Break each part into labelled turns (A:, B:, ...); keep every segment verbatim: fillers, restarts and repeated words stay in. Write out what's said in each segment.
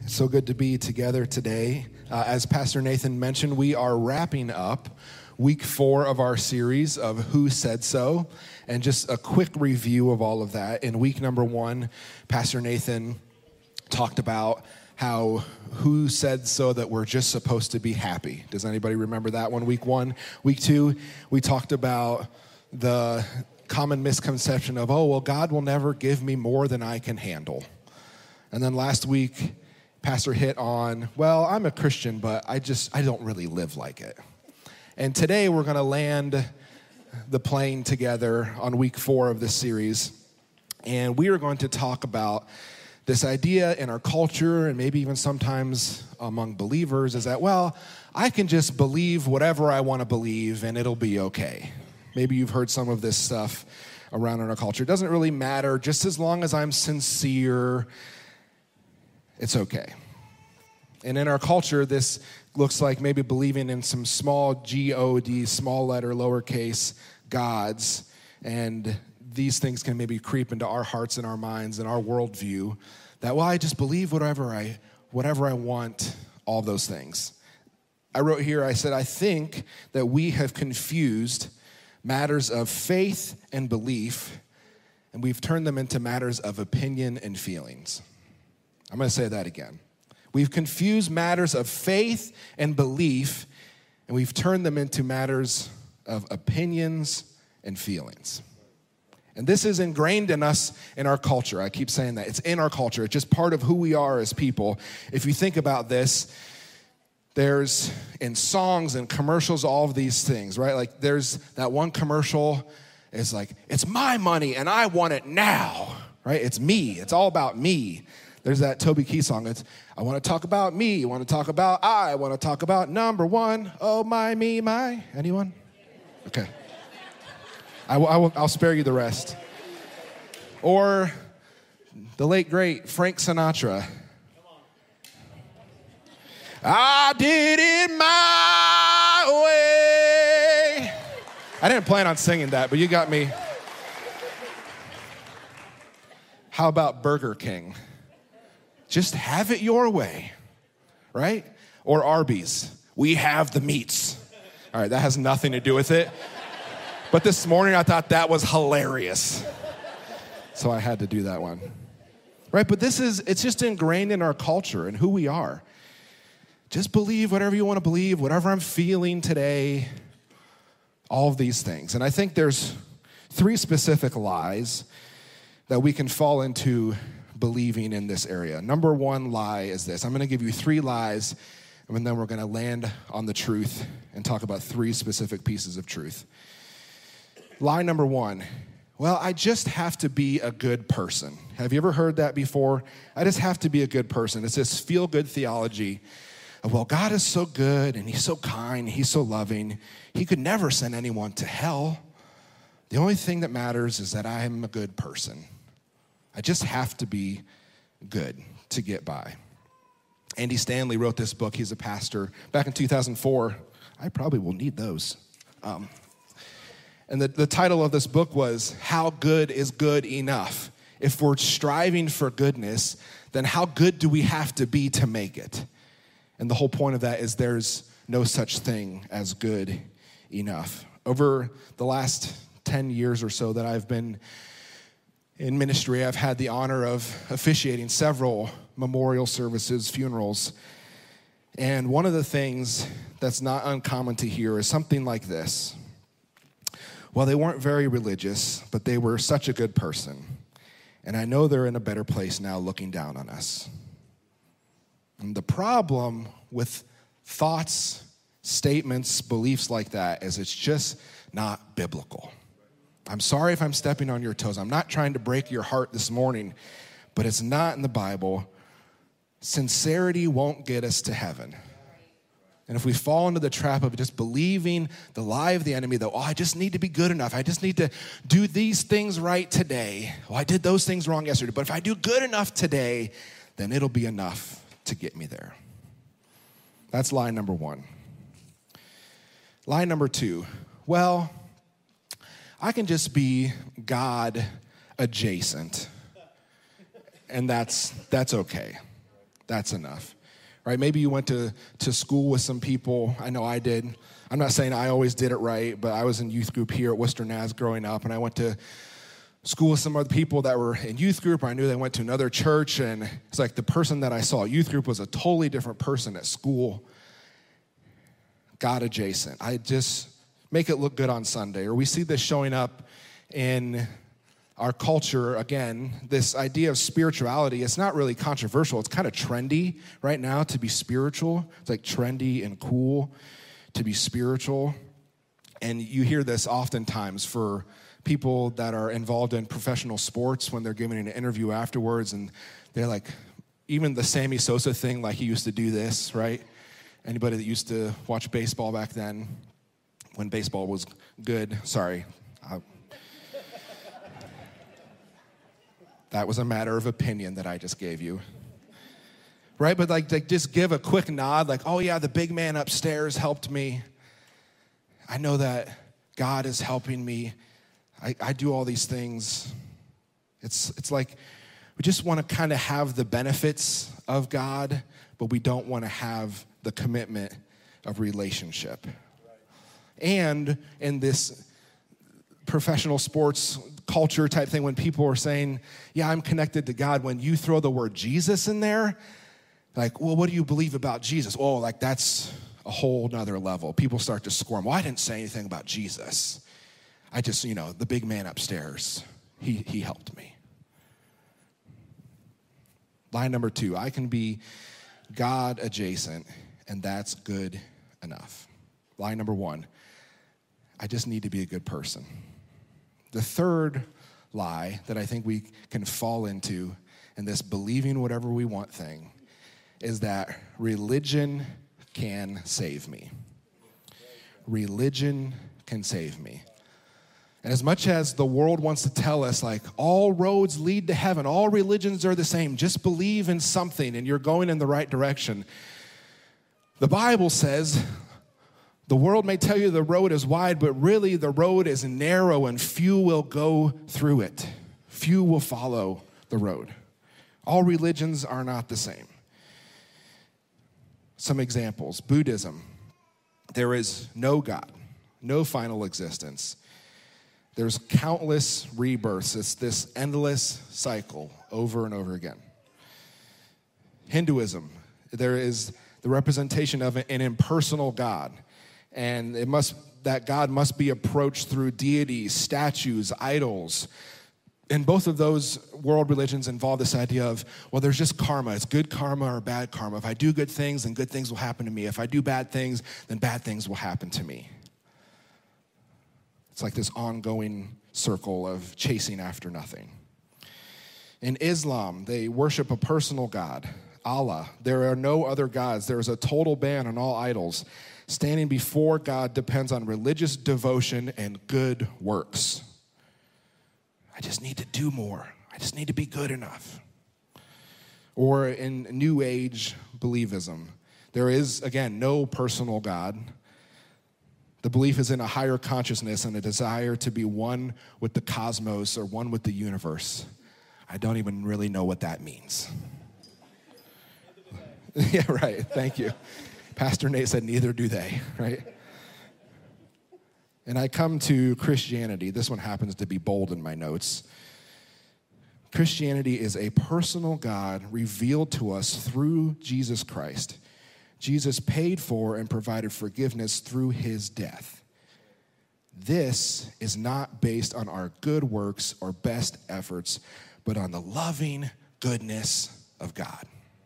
A: So good to be together today. Uh, as Pastor Nathan mentioned, we are wrapping up week four of our series of Who Said So, and just a quick review of all of that. In week number one, Pastor Nathan talked about how who said so that we're just supposed to be happy. Does anybody remember that one? Week one. Week two, we talked about the common misconception of, oh, well, God will never give me more than I can handle. And then last week, Pastor hit on, well, I'm a Christian, but I just, I don't really live like it. And today we're going to land the plane together on week four of this series. And we are going to talk about this idea in our culture, and maybe even sometimes among believers, is that, well, I can just believe whatever I want to believe and it'll be okay. Maybe you've heard some of this stuff around in our culture. It doesn't really matter. Just as long as I'm sincere, it's okay. And in our culture, this looks like maybe believing in some small G O D, small letter, lowercase gods. And these things can maybe creep into our hearts and our minds and our worldview that, well, I just believe whatever I, whatever I want, all those things. I wrote here, I said, I think that we have confused matters of faith and belief, and we've turned them into matters of opinion and feelings. I'm going to say that again. We've confused matters of faith and belief, and we've turned them into matters of opinions and feelings. And this is ingrained in us in our culture. I keep saying that. It's in our culture. It's just part of who we are as people. If you think about this, there's in songs and commercials, all of these things, right? Like there's that one commercial is like, it's my money and I want it now, right? It's me. It's all about me. There's that Toby Keith song. It's, I want to talk about me. I want to talk about I. I want to talk about number one. Oh, my, me, my. Anyone? Okay. I will, I will, I'll spare you the rest. Or the late, great Frank Sinatra. I did it my way. I didn't plan on singing that, but you got me. How about Burger King? Just have it your way, right? Or Arby's, we have the meats. All right, that has nothing to do with it. But this morning I thought that was hilarious. So I had to do that one. Right, but this is, it's just ingrained in our culture and who we are. Just believe whatever you want to believe, whatever I'm feeling today, all of these things. And I think there's three specific lies that we can fall into believing in this area. Number one lie is this. I'm going to give you three lies, and then we're going to land on the truth and talk about three specific pieces of truth. Lie number one, well, I just have to be a good person. Have you ever heard that before? I just have to be a good person. It's this feel-good theology of, well, God is so good, and he's so kind, he's so loving. He could never send anyone to hell. The only thing that matters is that I am a good person. I just have to be good to get by. Andy Stanley wrote this book. He's a pastor. Back in two thousand four, I probably will need those. Um, and the, the title of this book was, How Good is Good Enough? If we're striving for goodness, then how good do we have to be to make it? And the whole point of that is there's no such thing as good enough. Over the last ten years or so that I've been in ministry, I've had the honor of officiating several memorial services, funerals. And one of the things that's not uncommon to hear is something like this. Well, they weren't very religious, but they were such a good person. And I know they're in a better place now looking down on us. And the problem with thoughts, statements, beliefs like that is it's just not biblical. I'm sorry if I'm stepping on your toes. I'm not trying to break your heart this morning, but it's not in the Bible. Sincerity won't get us to heaven. And if we fall into the trap of just believing the lie of the enemy that, oh, I just need to be good enough. I just need to do these things right today. Oh, I did those things wrong yesterday. But if I do good enough today, then it'll be enough to get me there. That's lie number one. Lie number two, well, I can just be God adjacent, and that's that's okay. That's enough, right? Maybe you went to, to school with some people. I know I did. I'm not saying I always did it right, but I was in youth group here at Worcester Naz growing up, and I went to school with some other people that were in youth group. I knew they went to another church, and it's like the person that I saw at youth group was a totally different person at school. God adjacent. I just make it look good on Sunday. Or we see this showing up in our culture, again, this idea of spirituality. It's not really controversial. It's kind of trendy right now to be spiritual. It's like trendy and cool to be spiritual. And you hear this oftentimes for people that are involved in professional sports when they're giving an interview afterwards, and they're like, even the Sammy Sosa thing, like he used to do this, right? Anybody that used to watch baseball back then, when baseball was good, sorry. I, that was a matter of opinion that I just gave you. Right, but like, like just give a quick nod, like, oh yeah, the big man upstairs helped me. I know that God is helping me. I, I do all these things. It's it's like we just want to kind of have the benefits of God, but we don't want to have the commitment of relationship. And in this professional sports culture type thing, when people are saying, yeah, I'm connected to God, when you throw the word Jesus in there, like, well, what do you believe about Jesus? Oh, like that's a whole nother level. People start to squirm. Well, I didn't say anything about Jesus. I just, you know, the big man upstairs, he he helped me. Line number two, I can be God adjacent, and that's good enough. Line number one, I just need to be a good person. The third lie that I think we can fall into in this believing whatever we want thing is that religion can save me. Religion can save me. And as much as the world wants to tell us, like, all roads lead to heaven, all religions are the same, just believe in something and you're going in the right direction. The Bible says the world may tell you the road is wide, but really the road is narrow and few will go through it. Few will follow the road. All religions are not the same. Some examples. Buddhism. There is no God, no final existence. There's countless rebirths. It's this endless cycle over and over again. Hinduism. There is the representation of an impersonal God. And it must that God must be approached through deities, statues, idols. And both of those world religions involve this idea of, well, there's just karma. It's good karma or bad karma. If I do good things, then good things will happen to me. If I do bad things, then bad things will happen to me. It's like this ongoing circle of chasing after nothing. In Islam, they worship a personal God, Allah. There are no other gods. There is a total ban on all idols. Standing before God depends on religious devotion and good works. I just need to do more. I just need to be good enough. Or in New Age believism, there is, again, no personal God. The belief is in a higher consciousness and a desire to be one with the cosmos or one with the universe. I don't even really know what that means. Yeah, right. Thank you. Pastor Nate said, neither do they, right? And I come to Christianity. This one happens to be bold in my notes. Christianity is a personal God revealed to us through Jesus Christ. Jesus paid for and provided forgiveness through his death. This is not based on our good works or best efforts, but on the loving goodness of God.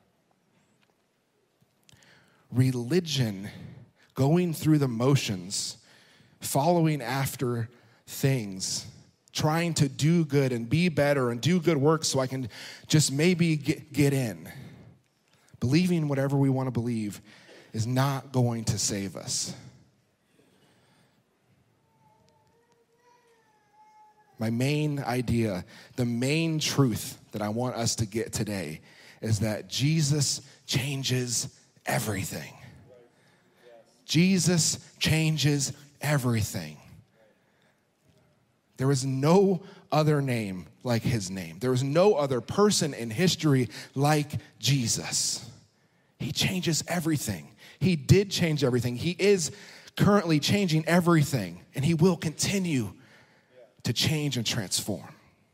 A: Religion, going through the motions, following after things, trying to do good and be better and do good work so I can just maybe get, get in. Believing whatever we want to believe is not going to save us. My main idea, the main truth that I want us to get today is that Jesus changes everything. Jesus changes everything. There is no other name like his name. There is no other person in history like Jesus. He changes everything. He did change everything. He is currently changing everything, and he will continue to change and transform.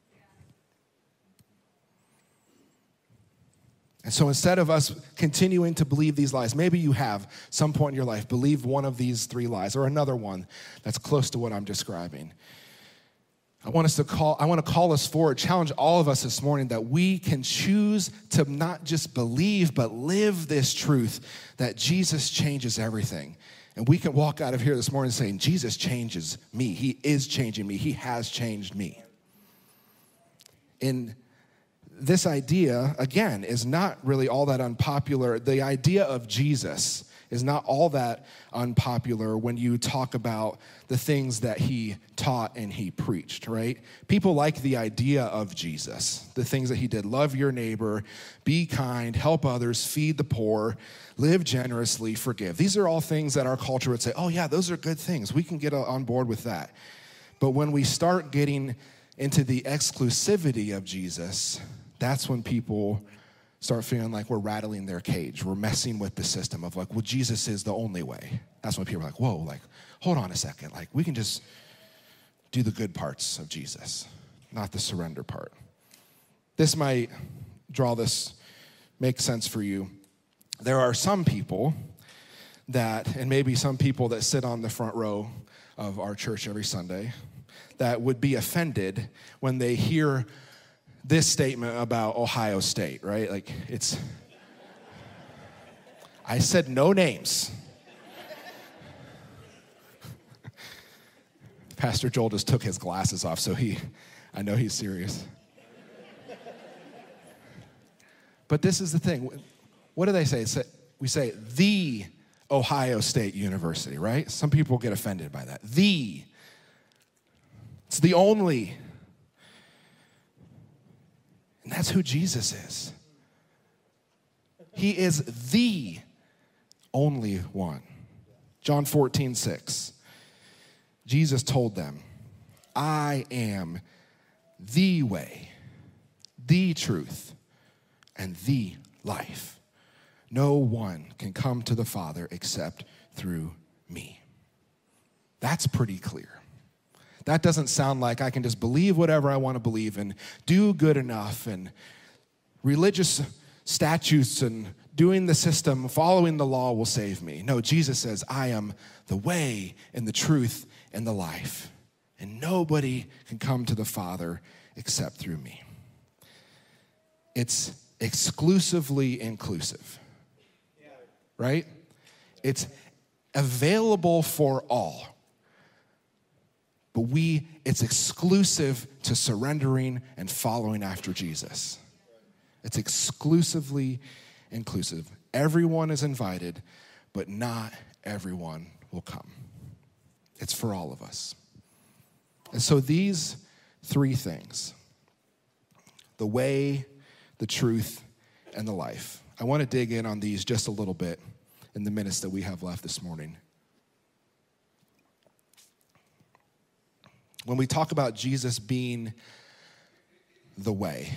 A: And so instead of us continuing to believe these lies, maybe you have some point in your life believed one of these three lies or another one that's close to what I'm describing. I want us to call, I want to call us forward, challenge all of us this morning that we can choose to not just believe, but live this truth that Jesus changes everything. And we can walk out of here this morning saying, Jesus changes me. He is changing me. He has changed me. In this idea, again, is not really all that unpopular. The idea of Jesus is not all that unpopular when you talk about the things that he taught and he preached, right? People like the idea of Jesus, the things that he did. Love your neighbor, be kind, help others, feed the poor, live generously, forgive. These are all things that our culture would say, oh yeah, those are good things. We can get on board with that. But when we start getting into the exclusivity of Jesus, that's when people start feeling like we're rattling their cage. We're messing with the system of like, well, Jesus is the only way. That's when people are like, whoa, like, hold on a second. Like, we can just do the good parts of Jesus, not the surrender part. This might draw this, make sense for you. There are some people that, and maybe some people that sit on the front row of our church every Sunday, that would be offended when they hear this statement about Ohio State, right? Like, it's, I said no names. Pastor Joel just took his glasses off, so he, I know he's serious. But this is the thing. What do they say? We say the Ohio State University, right? Some people get offended by that. The. It's the only. And that's who Jesus is. He is the only one. John fourteen six. Jesus told them, I am the way, the truth, and the life. No one can come to the Father except through me. That's pretty clear. That doesn't sound like I can just believe whatever I want to believe and do good enough and religious statutes and doing the system, following the law will save me. No, Jesus says, I am the way and the truth and the life. And nobody can come to the Father except through me. It's exclusively inclusive, right? It's available for all. But we, it's exclusive to surrendering and following after Jesus. It's exclusively inclusive. Everyone is invited, but not everyone will come. It's for all of us. And so these three things, the way, the truth, and the life, I want to dig in on these just a little bit in the minutes that we have left this morning. When we talk about Jesus being the way,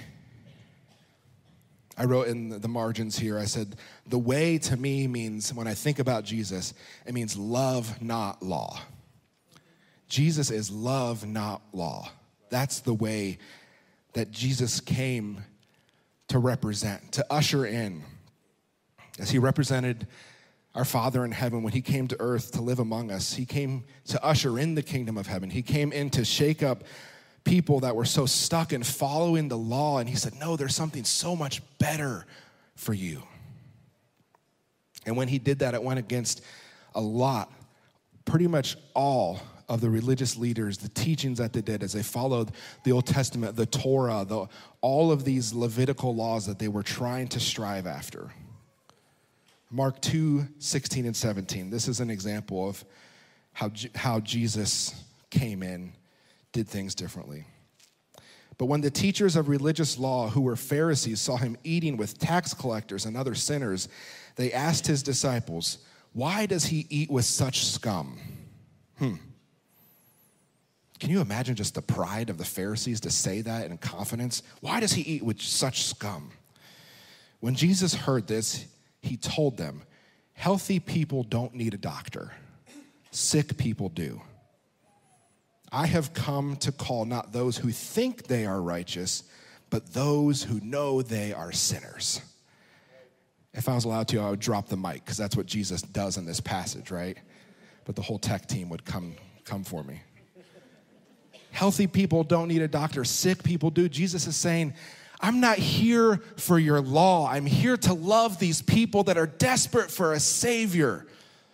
A: I wrote in the margins here, I said, the way to me means, when I think about Jesus, it means love, not law. Jesus is love, not law. That's the way that Jesus came to represent, to usher in. As he represented our Father in heaven, when he came to earth to live among us, he came to usher in the kingdom of heaven. He came in to shake up people that were so stuck in following the law, and he said, no, there's something so much better for you. And when he did that, it went against a lot, pretty much all of the religious leaders, the teachings that they did as they followed the Old Testament, the Torah, the, all of these Levitical laws that they were trying to strive after. Mark two, sixteen and seventeen. This is an example of how, how Jesus came in, did things differently. But when the teachers of religious law, who were Pharisees, saw him eating with tax collectors and other sinners, they asked his disciples, why does he eat with such scum? Hmm. Can you imagine just the pride of the Pharisees to say that in confidence? Why does he eat with such scum? When Jesus heard this, he told them, healthy people don't need a doctor. Sick people do. I have come to call not those who think they are righteous, but those who know they are sinners. If I was allowed to, I would drop the mic, because that's what Jesus does in this passage, right? But the whole tech team would come, come for me. Healthy people don't need a doctor. Sick people do. Jesus is saying, I'm not here for your law. I'm here to love these people that are desperate for a Savior.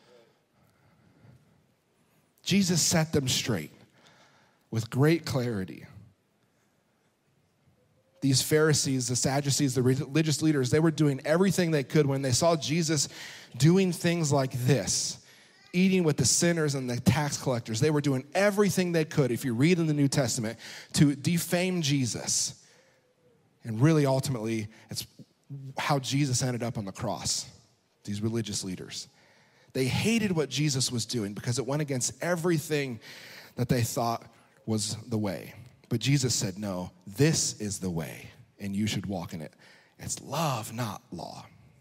A: Jesus set them straight with great clarity. These Pharisees, the Sadducees, the religious leaders, they were doing everything they could when they saw Jesus doing things like this, eating with the sinners and the tax collectors. They were doing everything they could, if you read in the New Testament, to defame Jesus. And really, ultimately, it's how Jesus ended up on the cross, these religious leaders. They hated what Jesus was doing because it went against everything that they thought was the way. But Jesus said, no, this is the way, and you should walk in it. It's love, not law.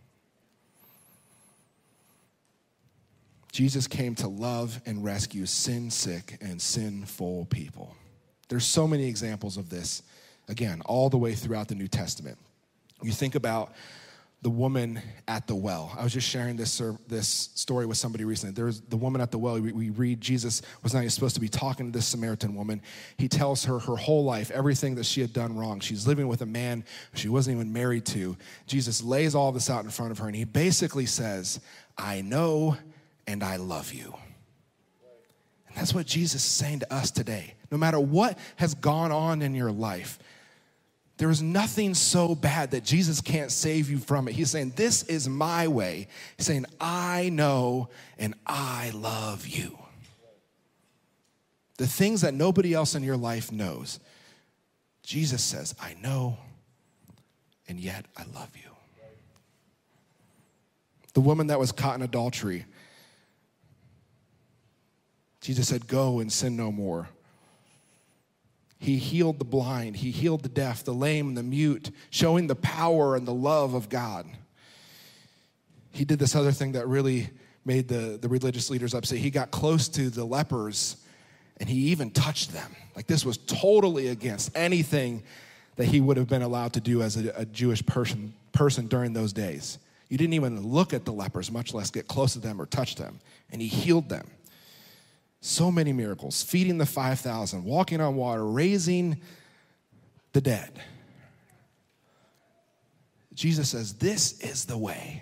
A: Jesus came to love and rescue sin-sick and sinful people. There's so many examples of this, again, all the way throughout the New Testament. You think about the woman at the well. I was just sharing this uh, this story with somebody recently. There's the woman at the well. We, we read Jesus was not even supposed to be talking to this Samaritan woman. He tells her her whole life, everything that she had done wrong. She's living with a man she wasn't even married to. Jesus lays all this out in front of her, and he basically says, I know and I love you. And that's what Jesus is saying to us today. No matter what has gone on in your life, there is nothing so bad that Jesus can't save you from it. He's saying, this is my way. He's saying, I know and I love you. The things that nobody else in your life knows, Jesus says, I know and yet I love you. The woman that was caught in adultery, Jesus said, go and sin no more. He healed the blind. He healed the deaf, the lame, the mute, showing the power and the love of God. He did this other thing that really made the, the religious leaders upset. He got close to the lepers, and he even touched them. Like, this was totally against anything that he would have been allowed to do as a, a Jewish person, person during those days. You didn't even look at the lepers, much less get close to them or touch them. And he healed them. So many miracles, feeding the five thousand, walking on water, raising the dead. Jesus says, this is the way.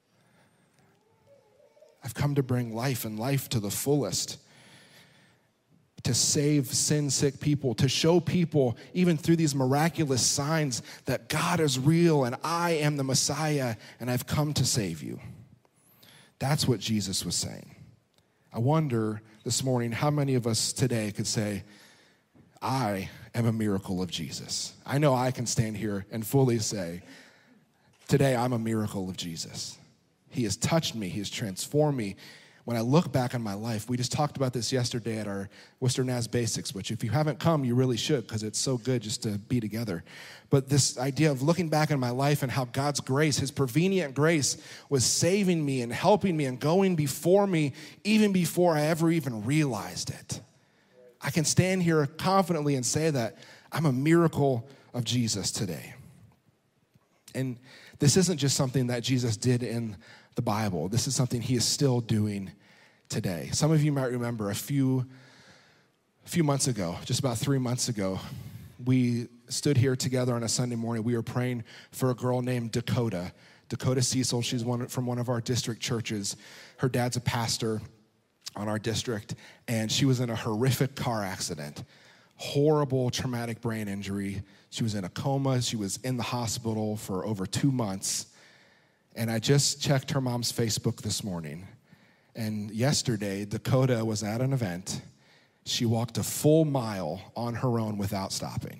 A: I've come to bring life and life to the fullest, to save sin-sick people, to show people, even through these miraculous signs, that God is real and I am the Messiah and I've come to save you. That's what Jesus was saying. I wonder this morning how many of us today could say, I am a miracle of Jesus. I know I can stand here and fully say, today I'm a miracle of Jesus. He has touched me. He has transformed me. When I look back on my life, we just talked about this yesterday at our Worcester N A S Basics, which if you haven't come, you really should, because it's so good just to be together. But this idea of looking back on my life and how God's grace, his prevenient grace, was saving me and helping me and going before me even before I ever even realized it. I can stand here confidently and say that I'm a miracle of Jesus today. And this isn't just something that Jesus did in the Bible. This is something he is still doing today. Some of you might remember a few, a few months ago, just about three months ago, we stood here together on a Sunday morning. We were praying for a girl named Dakota. Dakota Cecil, she's one from one of our district churches. Her dad's a pastor on our district, and she was in a horrific car accident. Horrible traumatic brain injury. She was in a coma. She was in the hospital for over two months. And I just checked her mom's Facebook this morning. And yesterday, Dakota was at an event. She walked a full mile on her own without stopping.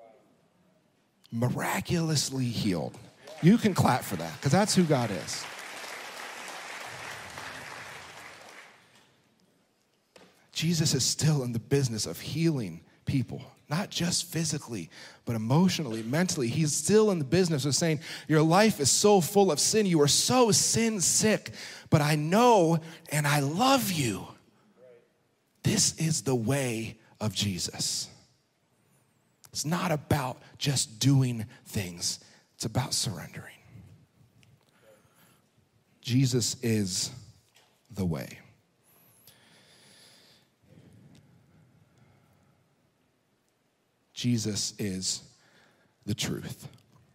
A: Miraculously healed. You can clap for that, because that's who God is. Jesus is still in the business of healing people. not just physically, but emotionally, mentally. He's still in the business of saying, your life is so full of sin. You are so sin sick, but I know and I love you. This is the way of Jesus. It's not about just doing things. It's about surrendering. Jesus is the way. Jesus is the truth.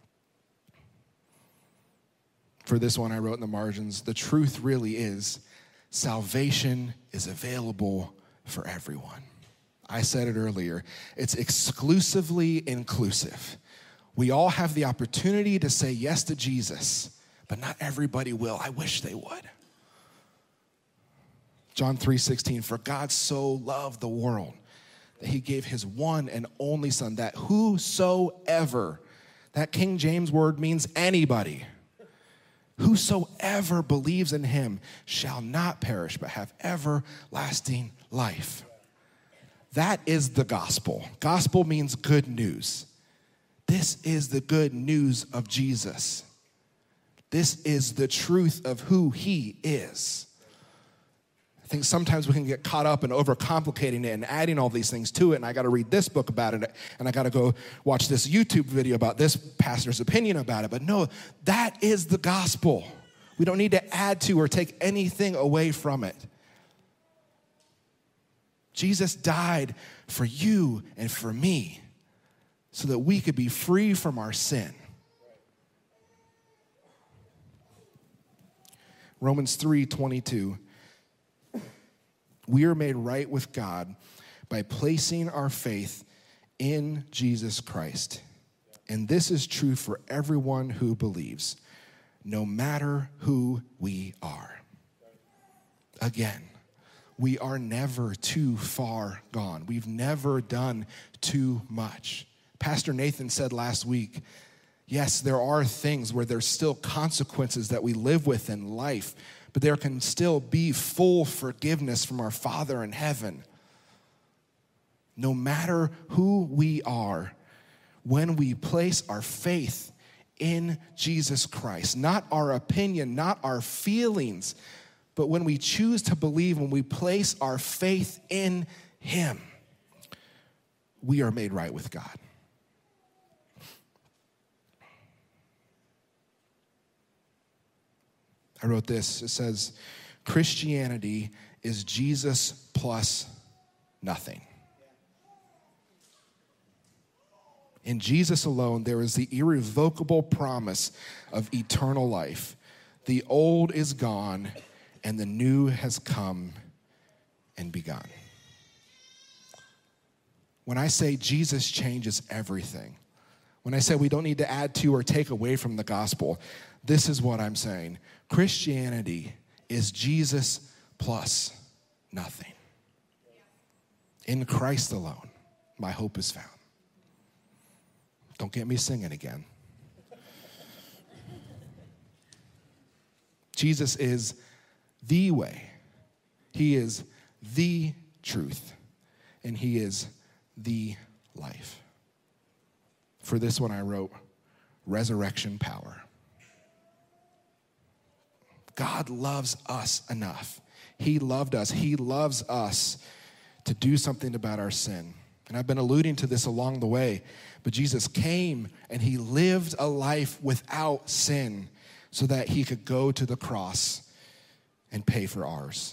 A: For this one, I wrote in the margins, the truth really is salvation is available for everyone. I said it earlier, it's exclusively inclusive. We all have the opportunity to say yes to Jesus, but not everybody will. I wish they would. John three sixteen, for God so loved the world that he gave his one and only son, that whosoever, that King James word means anybody, whosoever believes in him shall not perish, but have everlasting life. That is the gospel. Gospel means good news. This is the good news of Jesus. This is the truth of who he is. I think sometimes we can get caught up in overcomplicating it and adding all these things to it, and I got to read this book about it, and I got to go watch this YouTube video about this pastor's opinion about it. But no, that is the gospel. We don't need to add to or take anything away from it. Jesus died for you and for me so that we could be free from our sin. Romans three twenty-two. We are made right with God by placing our faith in Jesus Christ. And this is true for everyone who believes, no matter who we are. Again, we are never too far gone. We've never done too much. Pastor Nathan said last week, yes, there are things where there's still consequences that we live with in life, but there can still be full forgiveness from our Father in heaven. No matter who we are, when we place our faith in Jesus Christ, not our opinion, not our feelings, but when we choose to believe, when we place our faith in him, we are made right with God. I wrote this. It says, Christianity is Jesus plus nothing. In Jesus alone, there is the irrevocable promise of eternal life. The old is gone, and the new has come and begun. When I say Jesus changes everything, when I say we don't need to add to or take away from the gospel, this is what I'm saying. Christianity is Jesus plus nothing. In Christ alone, my hope is found. Don't get me singing again. Jesus is the way. He is the truth. And he is the life. For this one I wrote, resurrection power. God loves us enough. He loved us. He loves us to do something about our sin. And I've been alluding to this along the way, but Jesus came and he lived a life without sin so that he could go to the cross and pay for ours.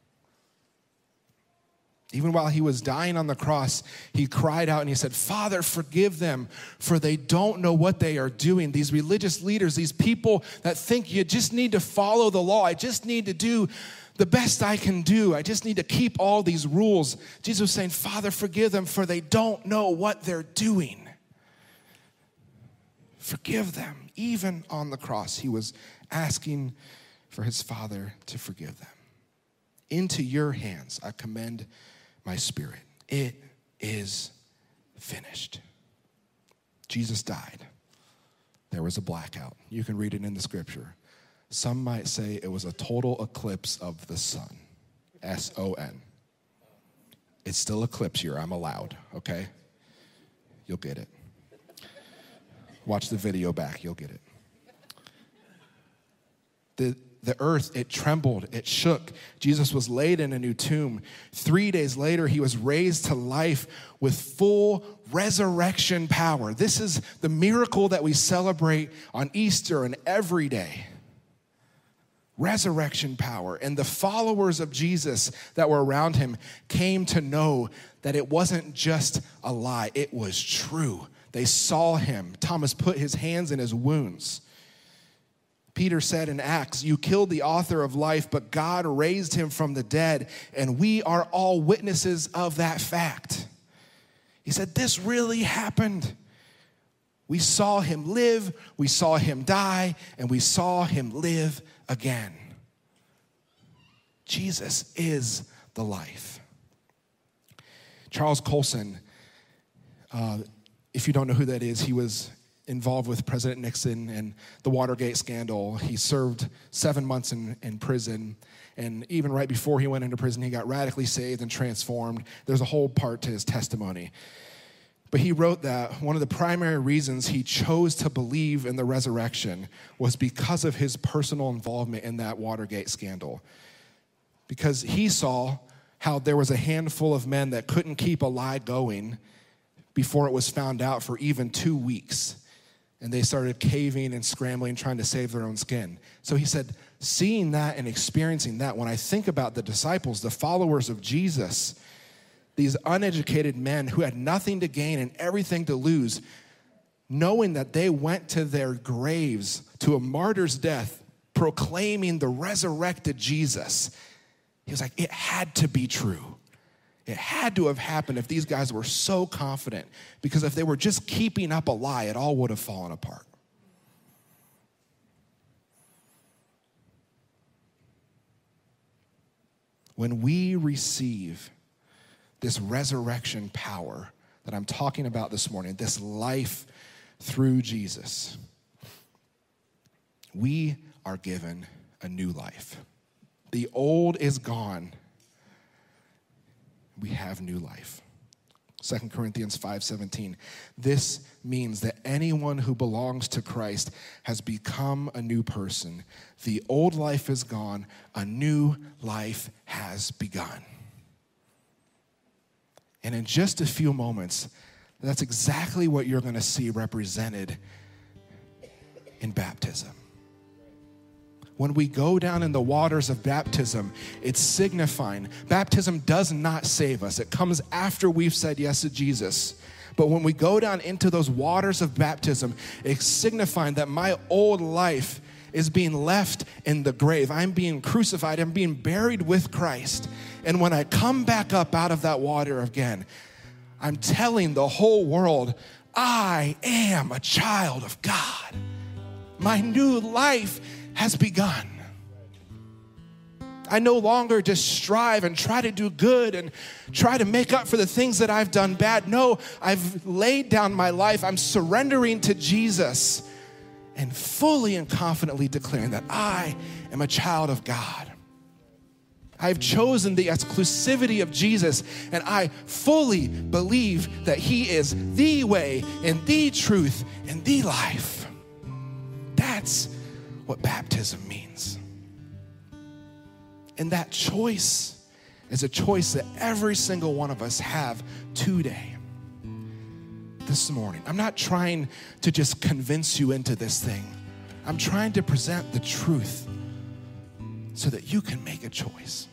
A: Even while he was dying on the cross, he cried out and he said, Father, forgive them, for they don't know what they are doing. These religious leaders, these people that think you just need to follow the law. I just need to do the best I can do. I just need to keep all these rules. Jesus was saying, Father, forgive them, for they don't know what they're doing. Forgive them. Even on the cross, he was asking for his Father to forgive them. Into your hands I commend my spirit. It is finished. Jesus died. There was a blackout. You can read it in the scripture. Some might say it was a total eclipse of the sun. S O N. It's still eclipse year. I'm allowed, okay? you'll get it. Watch the video back, you'll get it. The, the earth, it trembled, it shook. Jesus was laid in a new tomb. Three days later, he was raised to life with full resurrection power. This is the miracle that we celebrate on Easter and every day. Resurrection power. And the followers of Jesus that were around him came to know that it wasn't just a lie, it was true. They saw him. Thomas put his hands in his wounds. Peter said in Acts, you killed the author of life, but God raised him from the dead, and we are all witnesses of that fact. He said, this really happened. We saw him live, we saw him die, and we saw him live again. Jesus is the life. Charles Colson, uh, if you don't know who that is, he was involved with President Nixon and the Watergate scandal. He served seven months in, in prison. And even right before he went into prison, he got radically saved and transformed. There's a whole part to his testimony. But he wrote that one of the primary reasons he chose to believe in the resurrection was because of his personal involvement in that Watergate scandal. Because he saw how there was a handful of men that couldn't keep a lie going before it was found out for even two weeks. And they started caving and scrambling, trying to save their own skin. So he said, seeing that and experiencing that, when I think about the disciples, the followers of Jesus, these uneducated men who had nothing to gain and everything to lose, knowing that they went to their graves to a martyr's death, proclaiming the resurrected Jesus, he was like, it had to be true. It had to have happened if these guys were so confident, because if they were just keeping up a lie, it all would have fallen apart. When we receive this resurrection power that I'm talking about this morning, this life through Jesus, we are given a new life. The old is gone. We have new life. Second Corinthians five seventeen. This means that anyone who belongs to Christ has become a new person. The old life is gone. A new life has begun. And in just a few moments, that's exactly what you're going to see represented in baptism. When we go down in the waters of baptism, it's signifying. Baptism does not save us. It comes after we've said yes to Jesus. But when we go down into those waters of baptism, it's signifying that my old life is being left in the grave. I'm being crucified. I'm being buried with Christ. And when I come back up out of that water again, I'm telling the whole world, I am a child of God. My new life has begun. I no longer just strive and try to do good and try to make up for the things that I've done bad. No, I've laid down my life. I'm surrendering to Jesus and fully and confidently declaring that I am a child of God. I've chosen the exclusivity of Jesus, and I fully believe that he is the way and the truth and the life. That's what baptism means. And that choice is a choice that every single one of us have today, this morning. I'm not trying to just convince you into this thing. I'm trying to present the truth so that you can make a choice.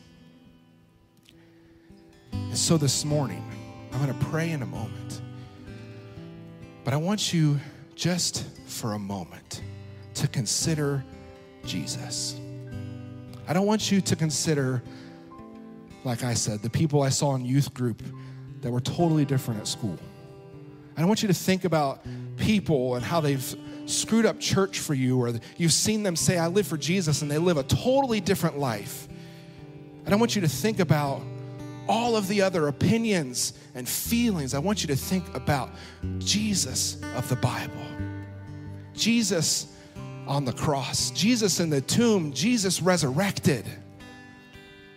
A: And so this morning, I'm going to pray in a moment. But I want you just for a moment to consider Jesus. I don't want you to consider, like I said, the people I saw in youth group that were totally different at school. I don't want you to think about people and how they've screwed up church for you, or you've seen them say, I live for Jesus, and they live a totally different life. I don't want you to think about all of the other opinions and feelings. I want you to think about Jesus of the Bible. Jesus on the cross, Jesus in the tomb, Jesus resurrected.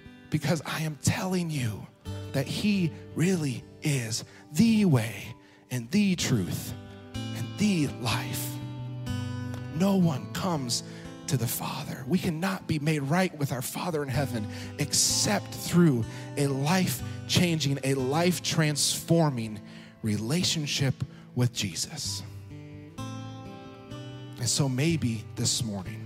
A: Because I am telling you that he really is the way and the truth and the life. No one comes to the Father. We cannot be made right with our Father in heaven except through a life-changing, a life-transforming relationship with Jesus. And so maybe this morning,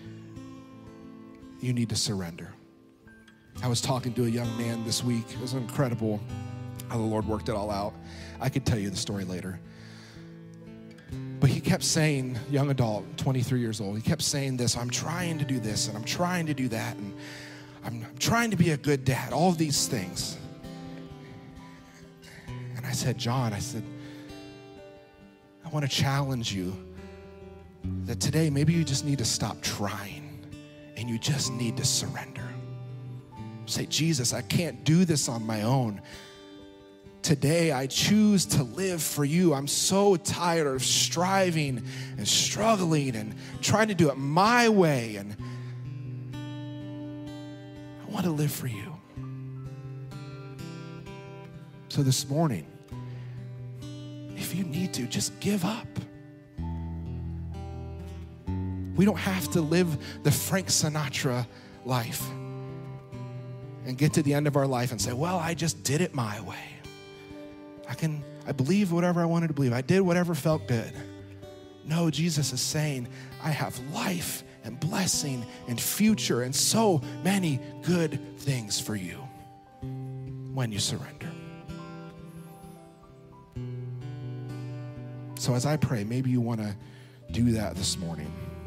A: you need to surrender. I was talking to a young man this week. It was incredible how the Lord worked it all out. I could tell you the story later. But he kept saying, young adult, twenty-three years old, he kept saying this, I'm trying to do this, and I'm trying to do that, and I'm, I'm trying to be a good dad, all of these things. And I said, John, I said, I want to challenge you that today maybe you just need to stop trying, and you just need to surrender. Say, Jesus, I can't do this on my own. Today, I choose to live for you. I'm so tired of striving and struggling and trying to do it my way. And I want to live for you. So this morning, if you need to, just give up. We don't have to live the Frank Sinatra life and get to the end of our life and say, well, I just did it my way. I can, I believe whatever I wanted to believe. I did whatever felt good. No, Jesus is saying, I have life and blessing and future and so many good things for you when you surrender. So as I pray, maybe you want to do that this morning.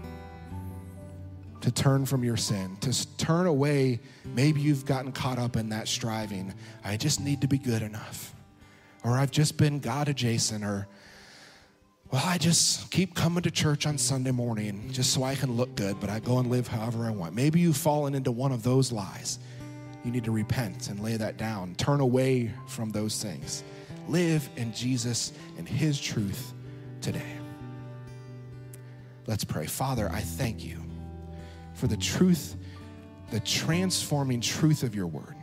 A: To turn from your sin, to turn away. Maybe you've gotten caught up in that striving. I just need to be good enough. Or I've just been God adjacent, or, well, I just keep coming to church on Sunday morning just so I can look good, but I go and live however I want. Maybe you've fallen into one of those lies. You need to repent and lay that down. Turn away from those things. Live in Jesus and his truth today. Let's pray. Father, I thank you for the truth, the transforming truth of your word.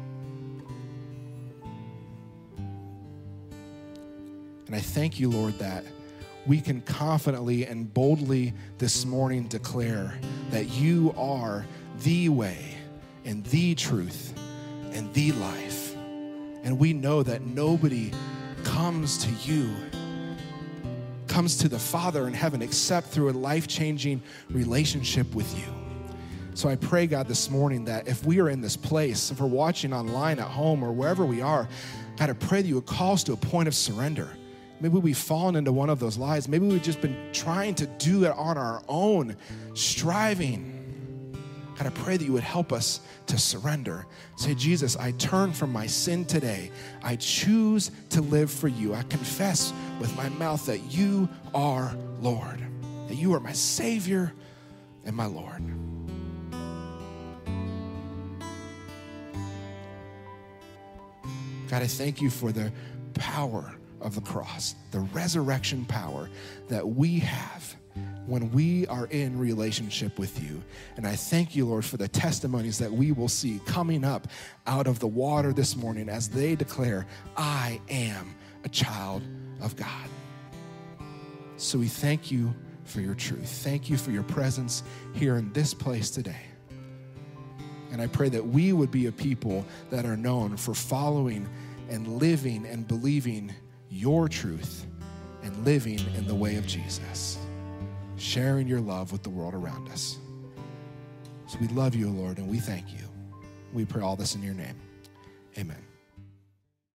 A: And I thank you, Lord, that we can confidently and boldly this morning declare that you are the way and the truth and the life. And we know that nobody comes to you, comes to the Father in heaven except through a life-changing relationship with you. So I pray, God, this morning that if we are in this place, if we're watching online at home or wherever we are, God, I pray that you would call us to a point of surrender. Maybe we've fallen into one of those lies. Maybe we've just been trying to do it on our own, striving. God, I pray that you would help us to surrender. Say, Jesus, I turn from my sin today. I choose to live for you. I confess with my mouth that you are Lord, that you are my Savior and my Lord. God, I thank you for the power of the cross, the resurrection power that we have when we are in relationship with you. And I thank you, Lord, for the testimonies that we will see coming up out of the water this morning as they declare, I am a child of God. So we thank you for your truth. Thank you for your presence here in this place today. And I pray that we would be a people that are known for following and living and believing your truth and living in the way of Jesus, sharing your love with the world around us. So we love you, Lord, and we thank you. We pray all this in your name. Amen.